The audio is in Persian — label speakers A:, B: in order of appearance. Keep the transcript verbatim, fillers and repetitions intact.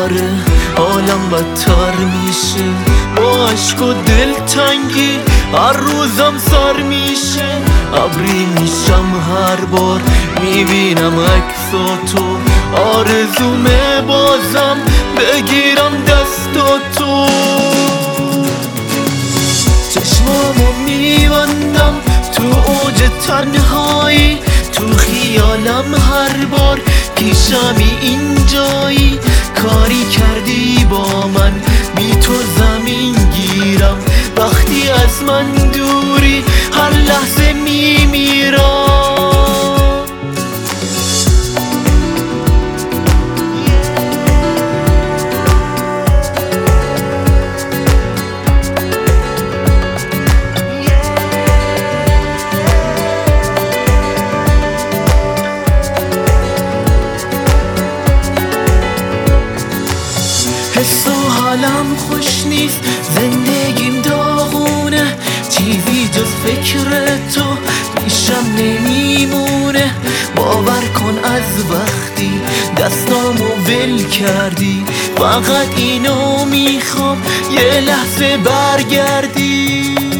A: آره حالم بدتر میشه، با عشق و دلتنگی هر روزم سر میشه. ابری میشم هر بار میبینم عکساتو، آرزومه بازم بگیرم دستاتو. چشمامو میبندم تو اوج تنهایی، تو خیالم هر بار پیشمی اینجایی. کاری کردی با من بی تو زمین گیرم، وقتی از من دوری هر لحظه میمیرم. حس و حالم خوش نیست، زندگیم داغونه، چیزی جز فکر تو پیشم نمیمونه. باور کن از وقتی دستامو ول کردی، فقط اینو میخوام یه لحظه برگردی.